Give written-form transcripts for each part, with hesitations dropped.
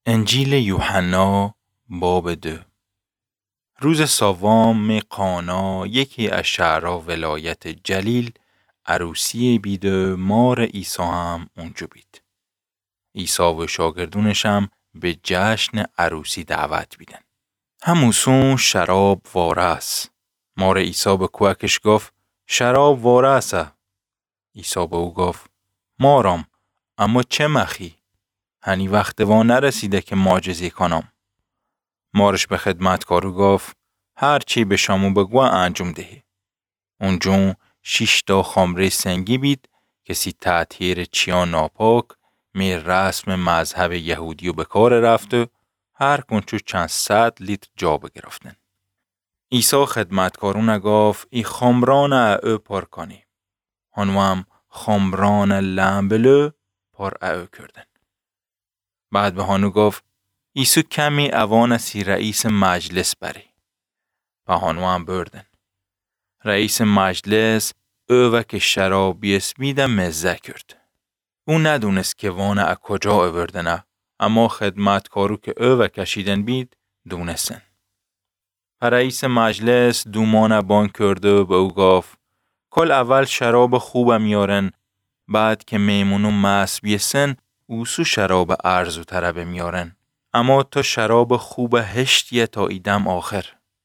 انجیل یوحنا باب 2. روز سوم قانا یکی از شهرها ولایت جلیل عروسی بید و مار عیسی هم اونجا بید. عیسی و شاگردونش هم به جشن عروسی دعوت بیدن. هموسون شراب واره است. مار عیسی به کوکش گفت شراب واره است. عیسی به او گفت مارم، اما چه مخی؟ هنی وقت نرسیده که معجزه کنم. مارش به خدمتکارو گفت هر چی به شامو بگو انجام دهی. اونجون 6 خمره سنگی بید کسی تطهیر چیا ناپاک می رسم مذهب یهودیو به کار رفت و هر کنچو چند 100 لیتر جا بگرفتن. عیسی خدمتکارون گفت ای خمران او پر کنی. هنو هم خمران لمبلو پر او کردن. بعد به هانو گفت عیسی کمی اوان سی رئیس مجلس بری. و هانو هم بردن. رئیس مجلس او و که شراب بیسمیده مزه کرد. او ندونست که وانه از کجا آوردنه، اما خدمتکارو که او و کشیدن بید دونستن. رئیس مجلس دومانه بان کرده و به او گفت کل اول شراب خوبم میارن، بعد که میمونو مست بیسن اوسو شراب ارزو تره میارن، اما تو شراب خوب هشتیه تا ایدم آخر.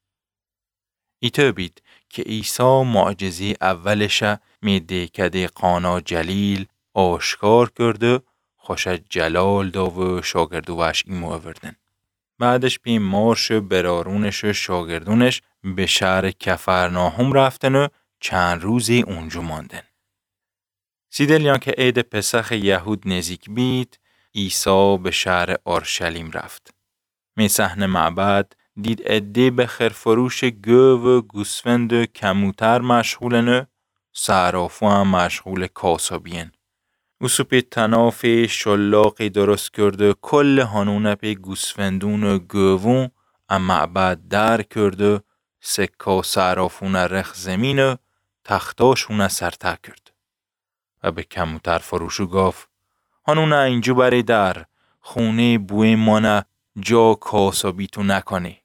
ایتو بید که عیسی معجزه اولش میده کده قانا جلیل آشکار کرده، خوش جلال دا و شاگردوش ایمو آوردن. بعدش بی مارش برارونش و شاگردونش به شهر کفرناهم رفتن و چند روزی اونجا ماندن. سیدلیان که عید پسخ یهود نزدیک بید، عیسی به شهر اورشلیم رفت. می صحن معبد دید عده به خرفروش گو و گوسفند و کموتر مشغولن و صرافو هم مشغول کاسابین. او سوپی تنافی شلاقی درست کرده کل هانونه پی گوسفندون و گوون ام معبد در کرده سکا صرافون رخ زمین و تختاشون سرته کرد. و به کموتر فروشو گفت هانونه اینجا بری در خونه بوی مانه جا کاسابیتو نکنی.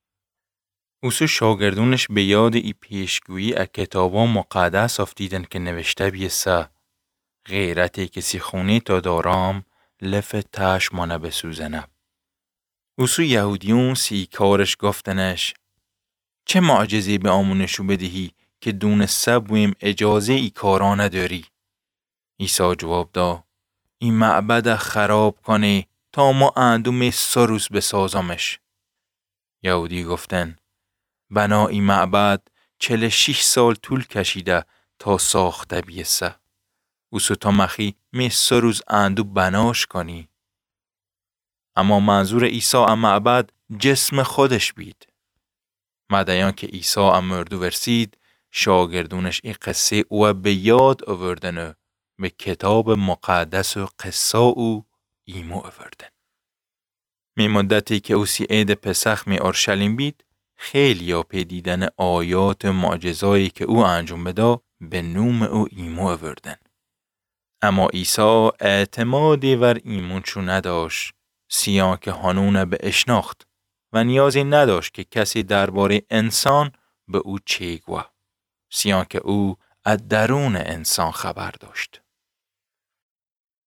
اوسو شاگردونش به یاد ای پیشگویی از کتابا مقدس افتیدن که نوشته بیسه غیرتی کسی خونه تا دارام لفتش مانه بسوزنه. اوسو یهودیون سی کارش گفتنش چه معجزی به آمونشو بدهی که دون سبویم اجازه ای کارا نداری؟ عیسی جواب دا این معبد خراب کنی تا ما اندوم 3 روز بسازمش. یهودی گفتن بنا این معبد 46 سال طول کشیده تا ساخته بیسه. اوسو تا مخی 3 روز اندو بناش کنی. اما منظور عیسی ام معبد جسم خودش بید. مدیان که عیسی ام مردو ورسید، شاگردونش این قصه او به یاد آوردن و به کتاب مقدس و قصه او ایمو آوردن. می مدتی که اوسی عید پسخ می اورشلیم بید، خیلی ها پی دیدن آیات و معجزایی که او انجام بدا به نوم او ایمو آوردن. اما عیسی اعتمادی ور ایمونشو نداشت، سیان که هانونه به اشناخت و نیازی نداشت که کسی درباره انسان به او چه گوه، سیان که او از درون انسان خبر داشت.